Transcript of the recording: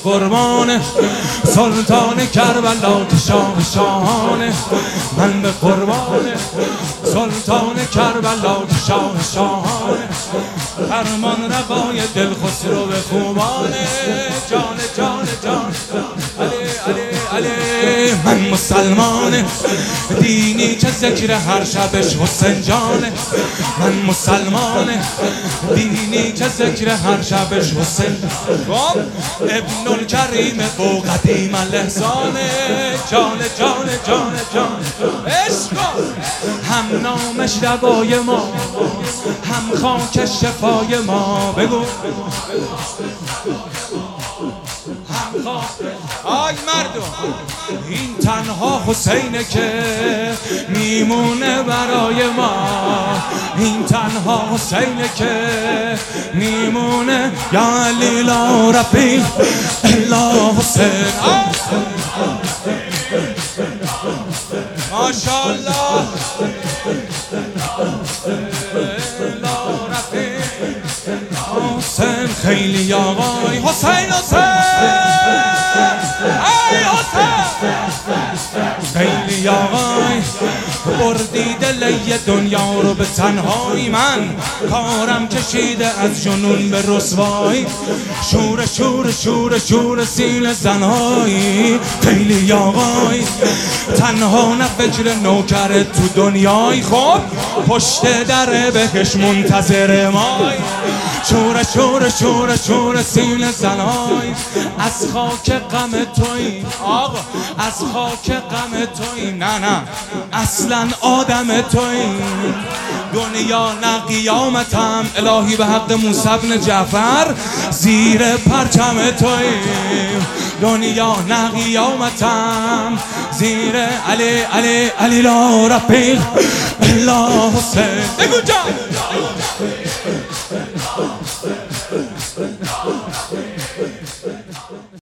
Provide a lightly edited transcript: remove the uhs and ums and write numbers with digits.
قربان سلطان کربلا که شاه شاهانه. من به قربان سلطان کربلا که شاه شاهانه. فرمان روای دل خسرو به خوبانه. جان جان جان علی علی علی. من مسلمان دینی که ذکر هر شبش حسین جانه. من مسلمان دینی که ذکر هر شبش حسین ابن الکریم بو قدیم الاحسانه. جان جان جان جان عشق هم نامش دوای ما هم خاک شفای ما. بگو آی مردم این تنها حسینه که میمونه برای ما. این تنها حسینه که میمونه. یا علی لا رفیق الا حسین. ماشاءالله حسین خیلی آقای حسین حسین ای حسین خیلی آقای بردی دل دنیا رو به تنهایی. من کارم کشیده از جنون به رسوایی. شور شور شور شور سیل زنهایی. خیلی آقای تنها نه فکر نوکر تو دنیای. خب پشت در بهش منتظر مای. شور شور شور شور سیل زنهای. از خاک غم تویی آقا از خاک غم تویی. نه نه اصلا آدم تویی. دنیا نه قیامتم الهی به حق موسی بن جعفر زیر پرچم تویی. دنیا نه قیامتم زیر علی علی علی لا رفیق الا حسین. بگو جان